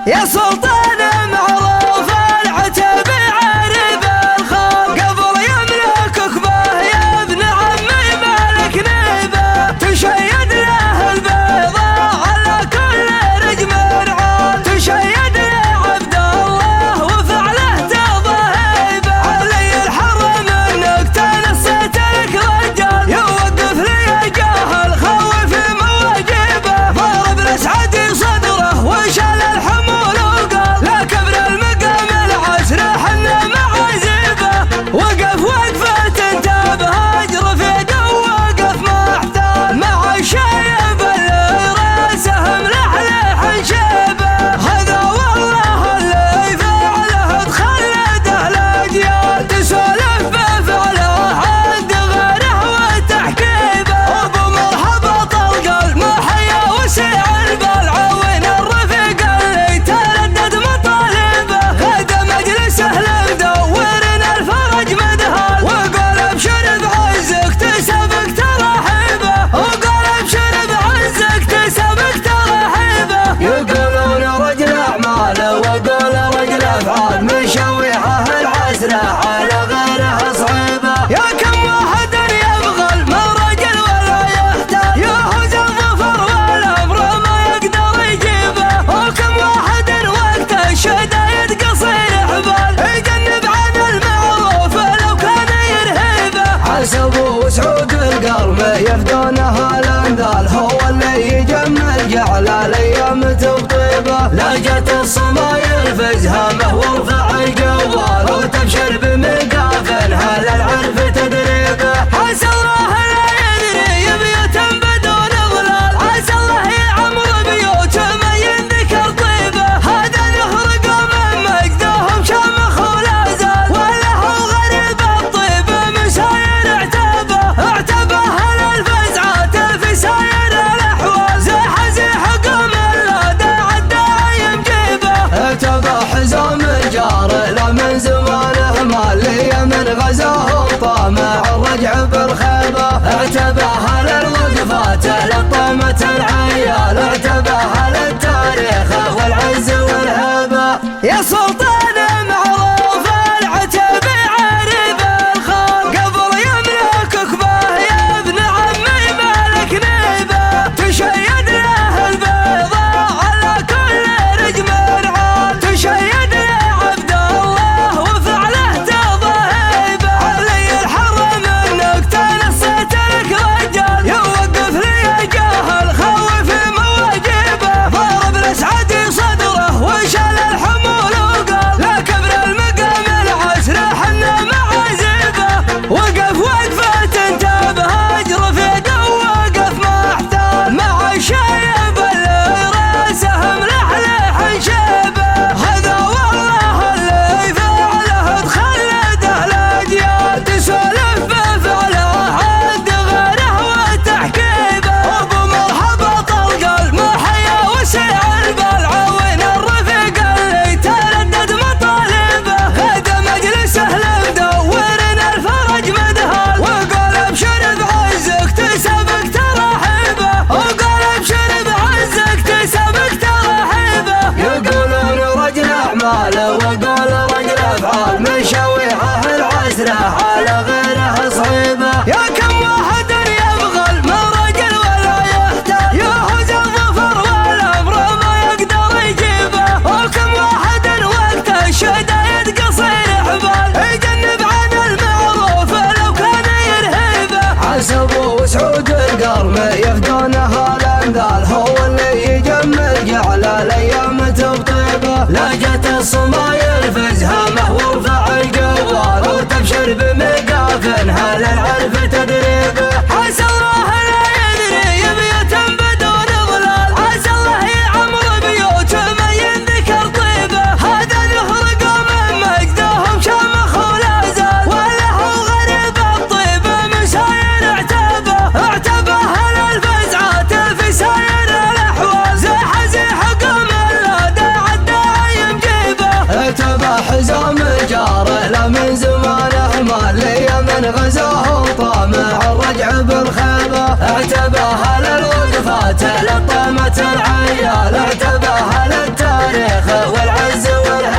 يا سلطان معروف العتب عارب الخال، قبل يملكك به يا ابن عمي مالك نيبه، تشيد له البيضاء على كل رجم عال، تشيد يا عبد الله وفعله تضهيبه، علي الحرم انك تنصت لك رجال، يوقف لي جاهل خوف مواجبه، ضرب الاسعد صدره وشال الحمول وقال لا كبر المقام العسر حنا معازبه، وقف وقفه انتبه اجر في وقف محتال، مع الشايب اللي راسه ملحلح شيبه، هذا والله اللي فعله تخلده الاجيال، تسولف بفعله عند غيره وتحكيبه، ابو مرحبا طلق المحيا وسع البال، عوين الرفيق اللي تردد مطالبه، غدا مجلسه لمدورنا الفرج مدهال، وقول ابشر بعزك تسبق ترحيبه، وقول ابشر بعزك تسبق ترحيبه، يقولون رجل اعمال وقول رجل افعال، مشويحه العسره على غيره صعيبه، يا كم واحد يبغى المرجل ولا يحتاج، يهوز الظفر والامر ما يقدر يجيبه، وكم واحد وقت الشدايد قصير حبال، يجنب عن المعروف لو كان يرهيبه، حسب وسعود القرم يفدونه الانذال، هو اللي يجمل جعل الايام تبطيبه، لا جت الصمايل فزهمه وارفع الجوال، وتبشر بمقاف هل العرف تدريبه، عسى الله لا يدري بيوت بدون ظلال، عسى الله يعمر بيوت ما ينذكر طيبه، هذا يخرج من مجدهم شامخ ولا زال، ولا هو غريب الطيب مساير اعتبه الفزعات في ساير الاحوال، زيح قوم لا داعي الداعي مجيبه، اعتبه حزام الجار لا من زمانه مالي من غزاه طامع الرجع بالخيبه، اعتبه للوقفات لطمة العيال، اعتبه للتاريخ والعز والهبه، يا سلطان معروف العتب عارب الخال، قبل يملكك به يا ابن عمي مالك نيبه، تشيد له البيضاء على كل رجم عال، تشيد يا عبد الله وفعله تضهيبه، علي الحرم انك تنصت لك رجال، يوقف لي جاهل خوف مواجبه، ضرب الاسعد صدره وشال الحمول وقال لا كبر المقام العسر حنا معازبه، وقف وقفه انتبه اجر في وقف محتال، مع الشايب اللي راسه ملحلح شيبه، هذا والله اللي فعله تخلده الاجيال، تسولف بفعله عند غيره وتحكيبه، ابو مرحبا طلق المحيا وسع البال، عوين الرفيق اللي تردد مطالبه، غدا مجلسه لمدورنا الفرج مدهال، وقول ابشر بعزك تسبق ترحيبه، وقول ابشر بعزك تسبق ترحيبه، يقولون رجل اعمال وقول رجل افعال، مشويحه العسره على غيره صعيبه، يا كم واحد يبغى المرجل ولا يحتاج، يهوز الظفر والامر ما يقدر يجيبه، وكم واحد وقت الشدايد قصير حبال، يجنب عن المعروف لو كان يرهيبه، حسب وسعود القرم يفدونه الانذال، هو اللي يجمل جعل الايام تبطيبه، لا جت الصمايل فزهمه وارفع الجوال، وتبشر بمقاف هل العرف تدريبه، عسى الله لا يدري بيوت بدون ظلال، عسى الله يعمر بيوت ما ينذكر طيبه، هذا يخرج من مجدهم شامخ ولا زال، ولا هو غريب الطيب مساير اعتبه الفزعات في ساير الاحوال، زيح قوم لا داعي الداعي مجيبه، اعتبه حزام الجار لا من زمانه مالي من غزاه طامع الرجع بالخيبه، اعتبه للوقفات لطمة العيال، اعتبه للتاريخ والعز والهيبة